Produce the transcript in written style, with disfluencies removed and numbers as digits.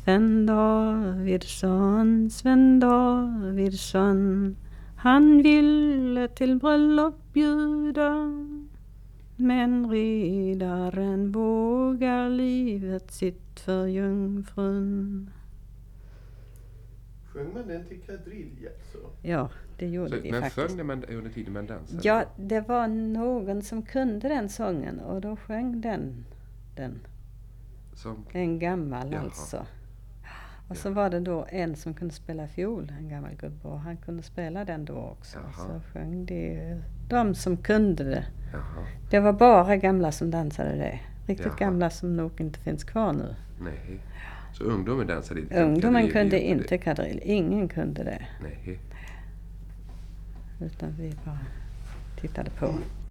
Sven Davidsson, Sven Davidsson, han ville till bröllop bjuda, men riddaren vågar livet sitt för jungfrun. Sjöng man den till kadrilj alltså? Ja, det gjorde Så, vi men faktiskt. sjöng man under tiden man dansade? Ja, det var någon som kunde den sången och då sjöng den. Som, En gammal Jaha. alltså. Och så var det då en som kunde spela fiol, en gammal gubbe, och han kunde spela den då också. Jaha. Så sjöng de som kunde det. jaha, Det var bara gamla som dansade det. Riktigt Jaha. gamla som nog inte finns kvar nu. nej. Så ungdomen dansade inte? Ungdomen kadrilj, kunde gjorde inte kadrill. Ingen kunde det. Nej. Utan vi bara tittade på.